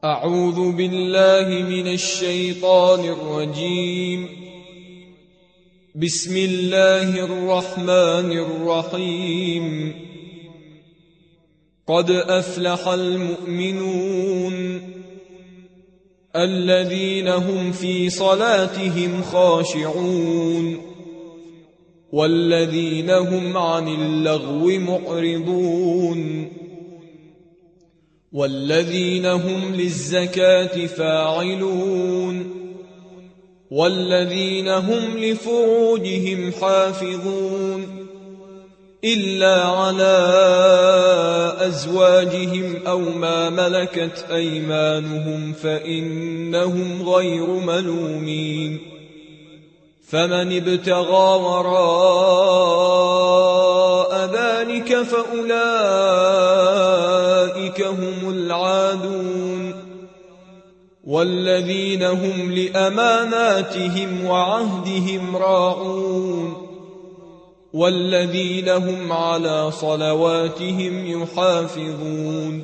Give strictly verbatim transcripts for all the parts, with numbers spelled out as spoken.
أعوذ بالله من الشيطان الرجيم. بسم الله الرحمن الرحيم. قد أفلح المؤمنون الذين هم في صلاتهم خاشعون والذين هم عن اللغو معرضون والذين هم للزكاة فاعلون والذين هم لفروجهم حافظون إلا على أزواجهم أو ما ملكت أيمانهم فإنهم غير ملومين. فمن ابتغى وراء ذلك فأولئك هم العادون والذين هم لأماناتهم وعهدهم راعون والذين هم على صلواتهم يحافظون.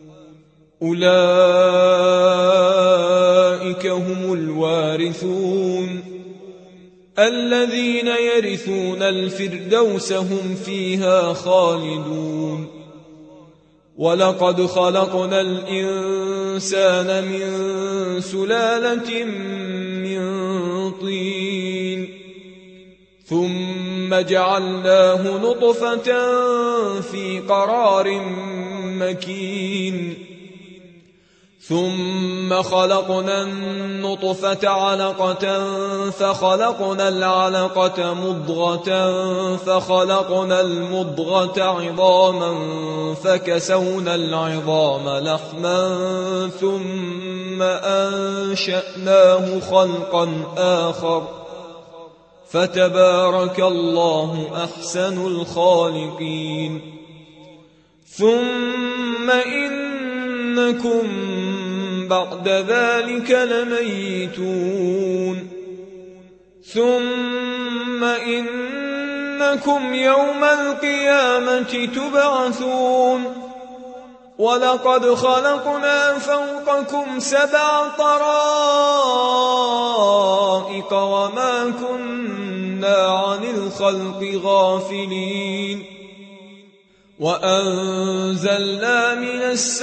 أولئك هم الوارثون الذين يرثون الفردوس هم فيها خالدون. ولقد خلقنا الإنسان من سلالة من طين ثم جعلناه نطفة في قرار مكين ثم خلقنا النطفة علقة فخلقنا العلقة مضغة فخلقنا المضغة عظاما فكسونا العظام لحما ثم أنشأناه خلقا آخر فتبارك الله أحسن الخالقين. ثم إنكم بعد ذلك لميتون ثم إنكم يوم القيامة تبعثون. ولقد خلقنا فوقكم سبع طرائق وما كنا عن الخلق غافلين. وأنزلنا من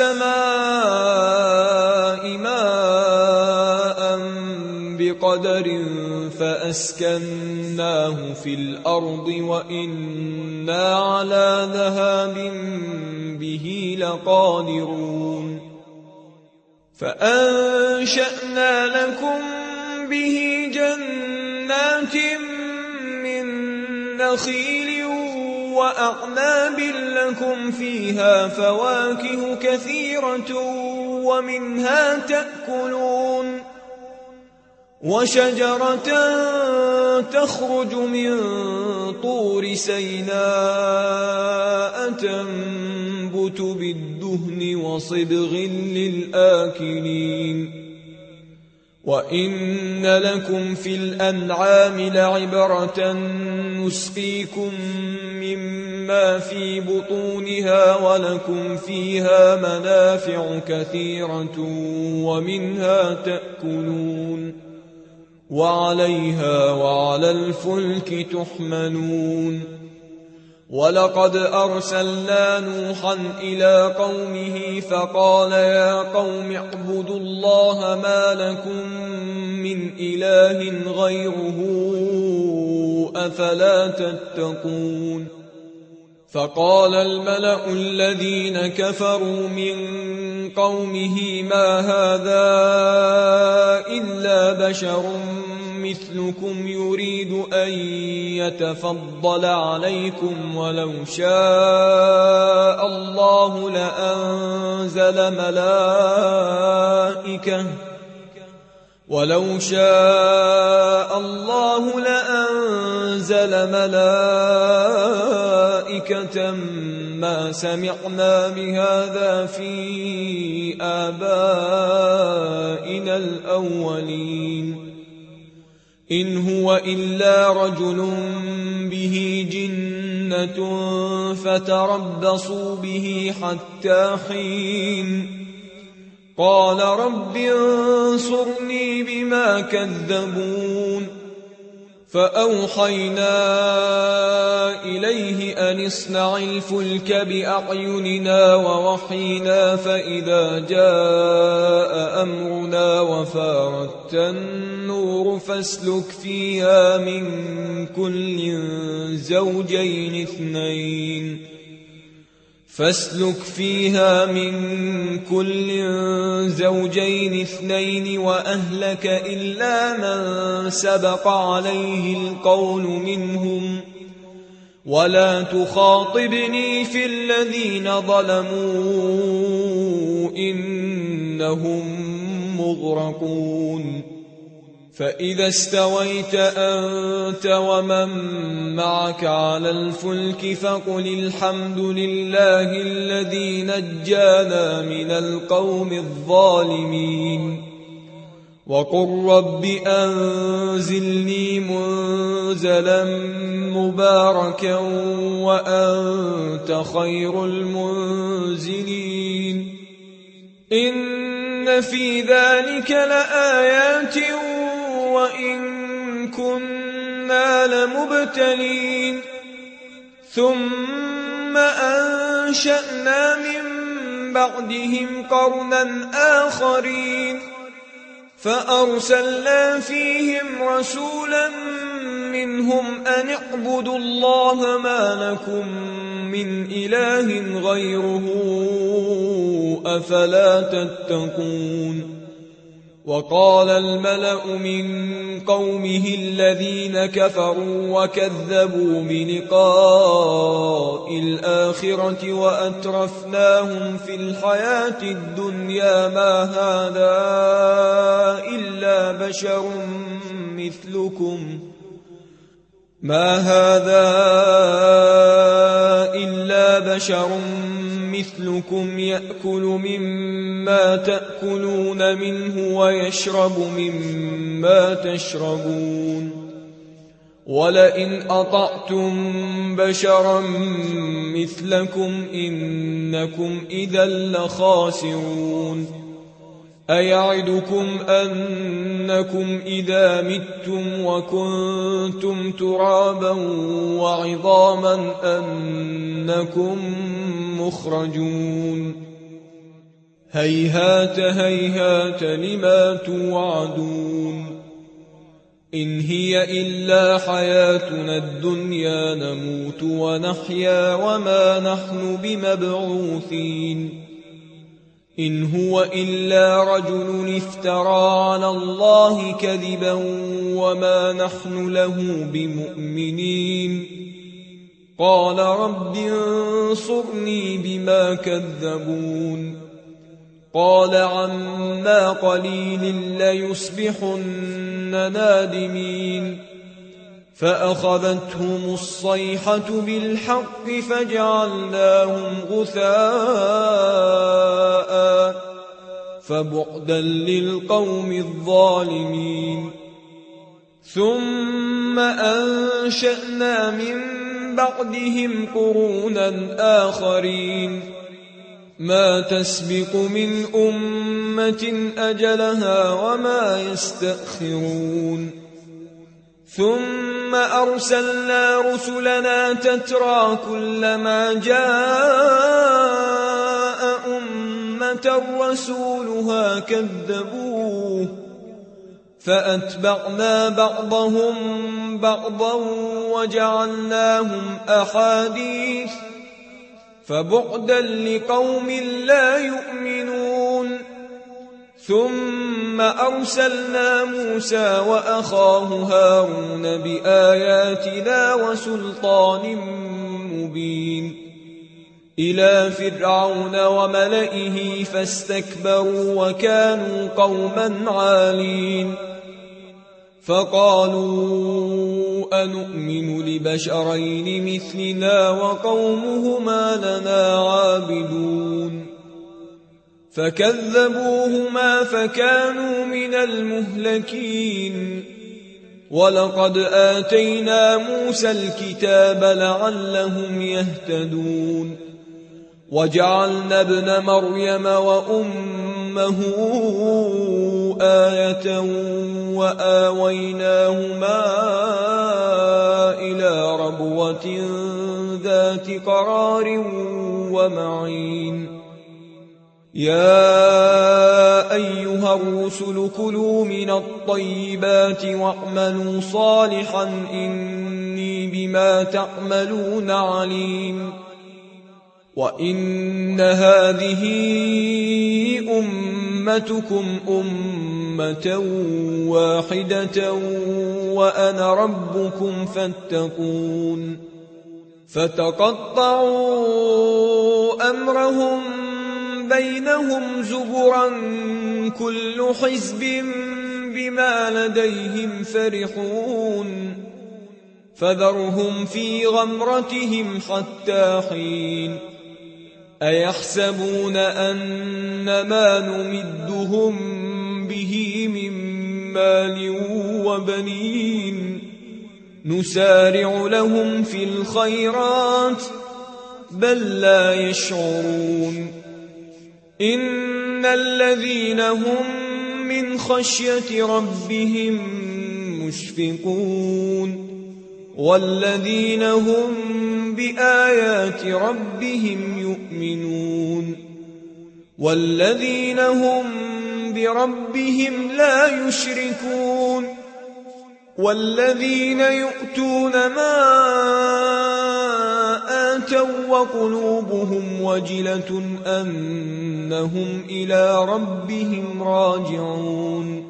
السماء ماء بقدر فأسكناه في الأرض وإنا على ذهاب به لقادرون. فأنشأنا لكم به جنات من نخيل وأعناب لكم فيها فواكه كثيرة ومنها تأكلون. وشجرة تخرج من طور سيناء تنبت بالدهن وصبغ للآكلين. وإن لكم في الأنعام لعبرة نسقيكم مما في بطونها ولكم فيها منافع كثيرة ومنها تأكلون وعليها وعلى الفلك تحملون. ولقد أرسلنا نوحا إلى قومه فقال يا قوم اعبدوا الله ما لكم من إله غيره أفلا تتقون. فقال الملأ الذين كفروا من قومه ما هذا إلا بشر مثلكم يريد أن يتفضل عليكم ولو شاء الله لأنزل ملائكة ولو شاء الله لأنزل ملائكة ما سمعنا بهذا في آبائنا الأولين إن هو إلا رجل به جنة فتربصوا به حتى حين قال رب انصرني بما كذبون فأوحينا إليه أن اصنع الفلك بأعيننا ووحينا فإذا جاء أمرنا وفارت النور فاسلك فيها من كل زوجين اثنين فاسلك فيها من كل زوجين اثنين وأهلك إلا من سبق عليه القول منهم ولا تخاطبني في الذين ظلموا إنهم مغرقون فإذا استويت أنت ومن معك على الفلك فقل الحمد لله الذي نجانا من القوم الظالمين وقل رب أنزلني منزلا مباركا وأنت خير المنزلين إن في ذلك لآيات وإن كنا لمبتلين ثم أنشأنا من بعدهم قرنا آخرين فأرسلنا فيهم رسولا منهم أن اعبدوا الله ما لكم من إله غيره أفلا تتقون وقال الملأ من قومه الذين كفروا وكذبوا بلقاء الآخرة وأترفناهم في الحياة الدنيا ما هذا إلا بشر مثلكم ما هذا إلا بشر مثلكم يأكل مما تأكلون منه ويشرب مما تشربون ولئن أطعتم بشرا مثلكم إنكم إذا لخاسرون أيعدكم أنكم إذا متم وكنتم ترابا وعظاما أنكم مخرجون هيهات هيهات لما توعدون إن هي إلا حياتنا الدنيا نموت ونحيا وما نحن بمبعوثين إن هو إلا رجل افترى على الله كذبا وما نحن له بمؤمنين قال رب انصرني بما كذبون قال عما قليل ليصبحن نادمين فأخذتهم الصيحة بالحق فجعلناهم غثاء فبعدا للقوم الظالمين ثم أنشأنا من بعدهم قرونا آخرين ما تسبق من أمة أجلها وما يستأخرون ثم أرسلنا رسلنا تترى كلما جاء أمة رسولها كذبوه فأتبعنا بعضهم بعضا وجعلناهم أحاديث فبعدا لقوم لا يؤمنون ثم أرسلنا موسى وأخاه هارون بآياتنا وسلطان مبين إلى فرعون وملئه فاستكبروا وكانوا قوما عالين فقالوا أنؤمن لبشرين مثلنا وقومهما لنا عابدون فكذبوهما فكانوا من المهلكين ولقد آتينا موسى الكتاب لعلهم يهتدون وجعلنا ابن مريم وأمه أمه آية وآويناهما إلى ربوة ذات قرار ومعين يا أيها الرسل كلوا من الطيبات واعملوا صالحا إني بما تعملون عليم وإن هذه أمتكم أمة واحدة وأنا ربكم فاتقون فتقطعوا أمرهم بينهم زبرا كل حزب بما لديهم فرحون فذرهم في غمرتهم حتى حين أيحسبون أن ما نمدهم به من مال وبنين نسارع لهم في الخيرات بل لا يشعرون إن الذين هم من خشية ربهم مشفقون والذين هم بآيات ربهم يؤمنون والذين هم بربهم لا يشركون والذين يؤتون ما آتوا وقلوبهم وجلة أنهم إلى ربهم راجعون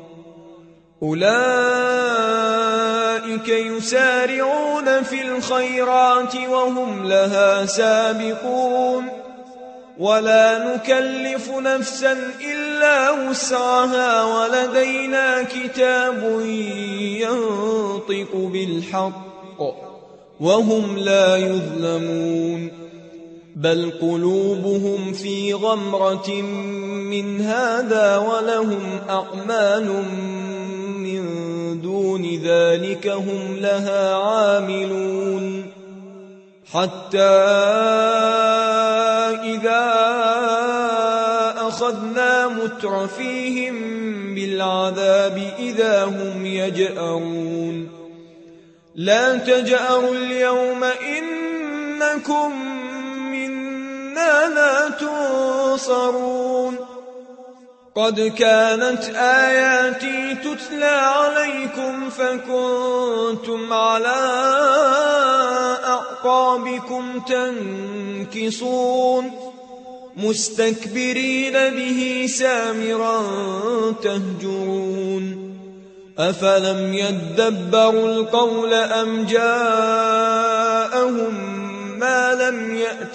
أولئك يسارعون في الخيرات وهم لها سابقون ولا نكلف نفسا إلا وسعها ولدينا كتاب ينطق بالحق وهم لا يظلمون بل قلوبهم في غمرة من هذا ولهم أعمال من دون ذلك هم لها عاملون حتى إذا أخذنا مترفيهم بالعذاب إذا هم يجأرون لا تجأروا اليوم إنكم منا لا تنصرون قد كانت آياتي تتلى عليكم فكنتم على أعقابكم تنكصون مستكبرين به سامرا تهجرون أفلم يدبروا القول أم جاءهم ما لم يأت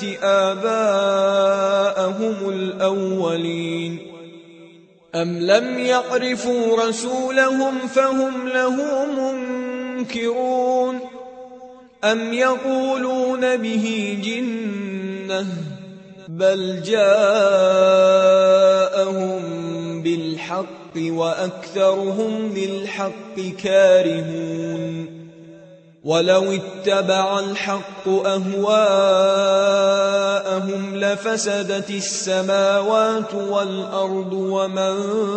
آباءهم الأولين أم لم يعرفوا رسولهم فهم له منكرون أم يقولون به جنة بل جاءهم بالحق وأكثرهم للحق كارهون ولو اتبع الحق أهواءهم لفسدت السماوات والأرض ومن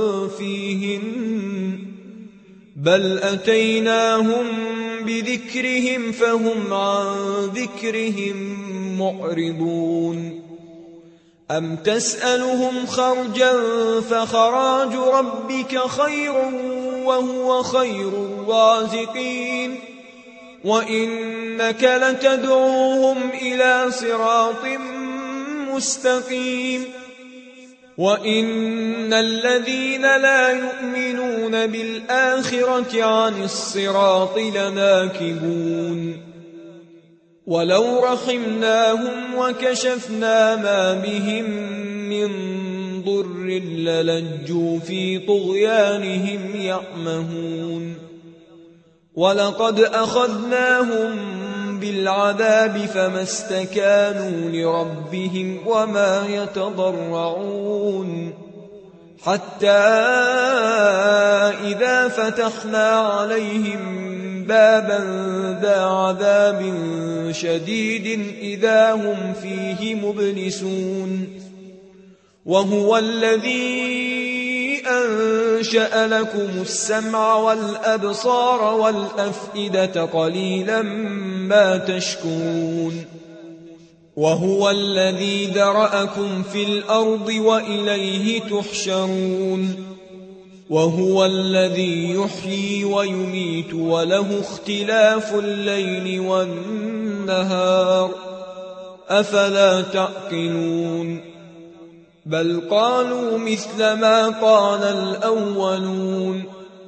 فيهن بل أتيناهم بذكرهم فهم عن ذكرهم معرضون أم تسألهم خرجا فخراج ربك خير وهو خير الرازقين وإنك لتدعوهم إلى صراط مستقيم وإن الذين لا يؤمنون بالآخرة عن الصراط لناكبون ولو رحمناهم وكشفنا ما بهم من ضر للجوا في طغيانهم يعمهون ولقد أخذناهم بالعذاب فما استكانوا لربهم وما يتضرعون حتى إذا فتحنا عليهم بابا ذا عذاب شديد إذا هم فيه مبلسون وهو الذي أنشأ لكم السمع والأبصار والأفئدة قليلا ما تشكرون وهو الذي ذرأكم في الأرض وإليه تحشرون وهو الذي يحيي ويميت وله اختلاف الليل والنهار أفلا تعقلون بل قالوا مثل ما قال الأولون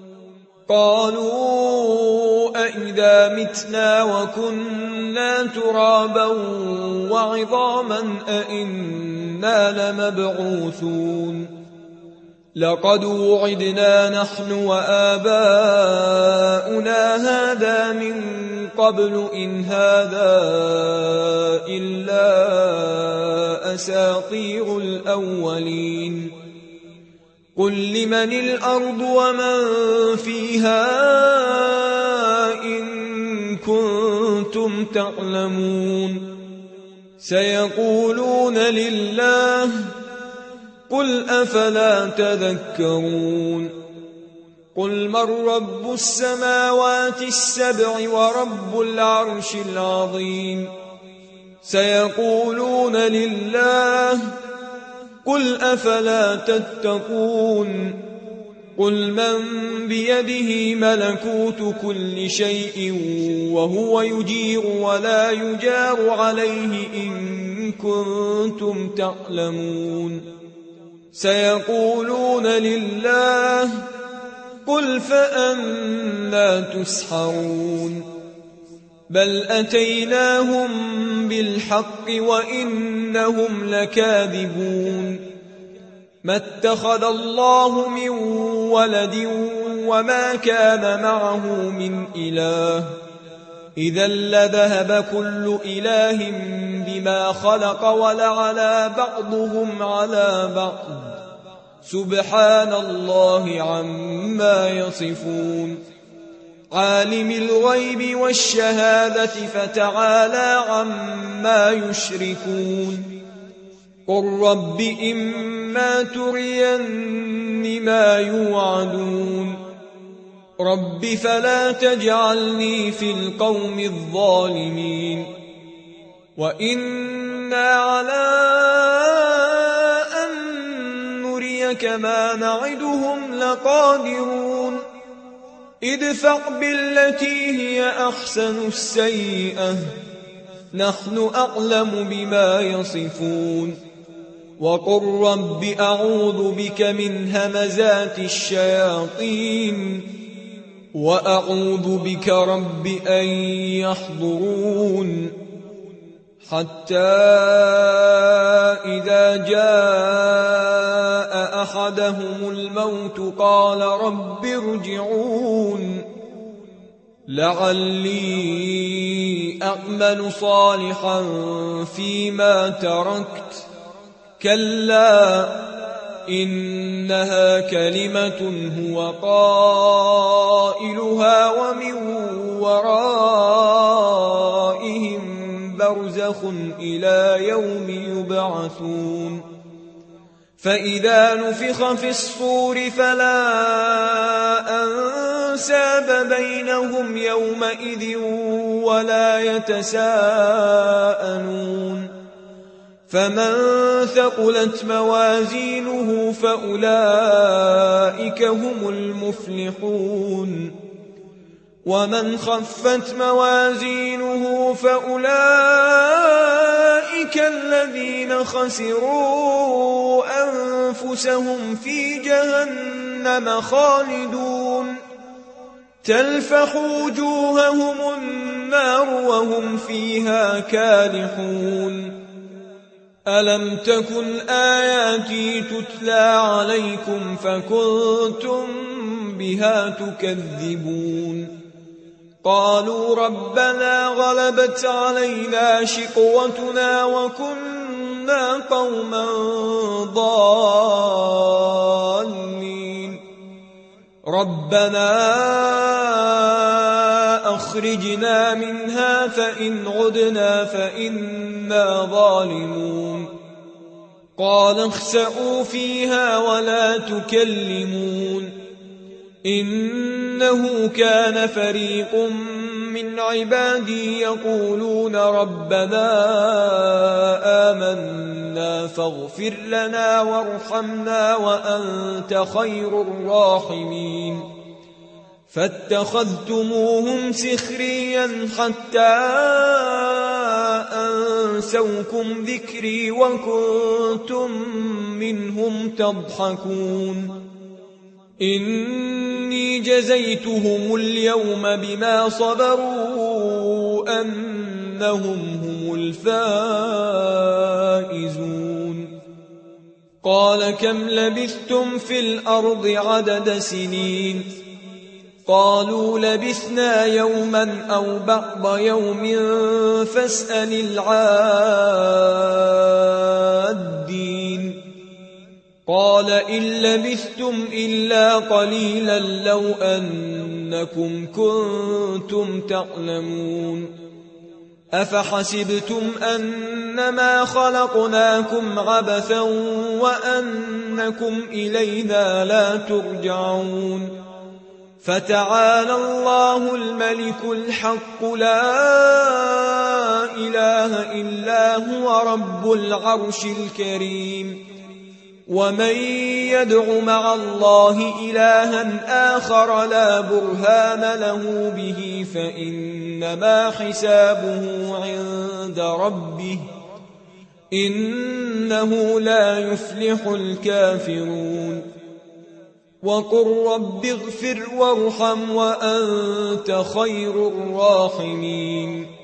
قالوا أئذا متنا وكنا ترابا وعظاما أئنا لمبعوثون لقد وعدنا نحن وآباؤنا هذا من قبل إن هذا إلا أساطير الأولين قل لمن الأرض ومن فيها إن كنتم تعلمون سيقولون لله قل أفلا تذكرون قل من رب السماوات السبع ورب العرش العظيم سيقولون لله قل أفلا تتقون قل من بيده ملكوت كل شيء وهو يجير ولا يجار عليه إن كنتم تعلمون سيقولون لله قل فأنى تسحرون بل أتيناهم بالحق وإنهم لكاذبون ما اتخذ الله من ولد وما كان معه من إله إذا لذهب كل إله بما خلق ولعلى بعضهم على بعض سبحان الله عما يصفون عالم الغيب والشهادة فتعالى عما يشركون قل رب إما تريني ما يوعدون رب فلا تجعلني في القوم الظالمين وإنا على أن نريك ما نعدهم لقادرون ادفع بالتي هي أحسن السيئة نحن أعلم بما يصفون وقل رب أعوذ بك من همزات الشياطين وأعوذ بك رب أن يحضرون حتى إذا جاء أحدهم الموت قال رب ارجعون لعلي أعمل صالحا فيما تركت كلا إنها كلمة هو قائلها ومن ورائهم برزخ إلى يوم يبعثون فإذا نفخ في الصور فلا أنساب بينهم يومئذ ولا يتساءلون فمن ثقلت موازينه فأولئك هم المفلحون ومن خفت موازينه فأولئك الذين خسروا أنفسهم في جهنم خالدون تلفح وجوههم النار وهم فيها كالحون ألم تكن آياتي تتلى عليكم فكنتم بها تكذبون قالوا ربنا غلبت علينا شقوتنا وكنا قوما ضالين ربنا أخرجنا منها فإن عدنا فإنا ظالمون قال اخسئوا فيها ولا تكلمون إنه كان فريق من عبادي يقولون ربنا آمنا فاغفر لنا وارحمنا وأنت خير الراحمين فاتخذتموهم سخريا حتى أنسوكم ذكري وكنتم منهم تضحكون إني جزيتهم اليوم بما صبروا أنهم هم الفائزون قال كم لبثتم في الأرض عدد سنين قالوا لبثنا يوما أو بعض يوم فاسأل العادين قال إن لبثتم إلا قليلا لو أنكم كنتم تعلمون أفحسبتم أنما خلقناكم عبثا وأنكم إلينا لا ترجعون فتعالى الله الملك الحق لا إله إلا هو رب العرش الكريم ومن يدع مع الله إلها آخر لا برهان له به فإنما حسابه عند ربه إنه لا يفلح الكافرون وقل رب اغفر وارحم وأنت خير الراحمين